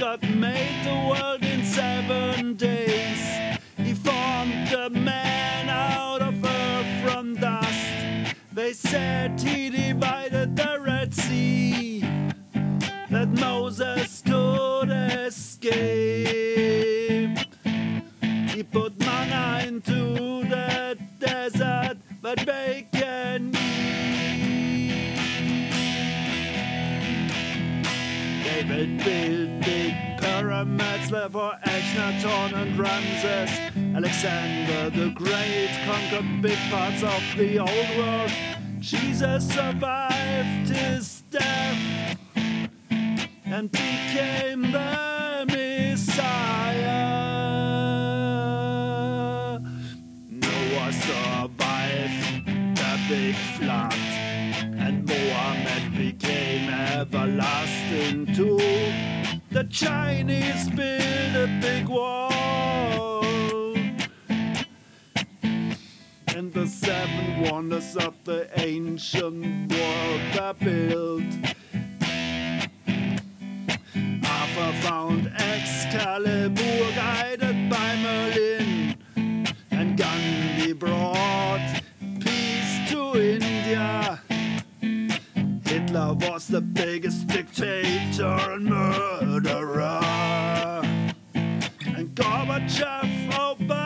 God made the world in 7 days. He formed the man out of earth from dust. They said he divided the Red Sea, that Moses could escape. He put manna into the desert, but they can eat. They will build big pyramids for Akhenaton and Ramses. Alexander the Great conquered big parts of the old world. Jesus survived his death and became the Messiah. Noah survived the big flood, and Mohammed became everlasting too. The Chinese built a big wall, and the 7 wonders of the ancient world are built. Arthur found Excalibur, guided by Merlin, and Gandhi brought peace to India. Hitler was the biggest dictator and murderer, and Gorbachev opened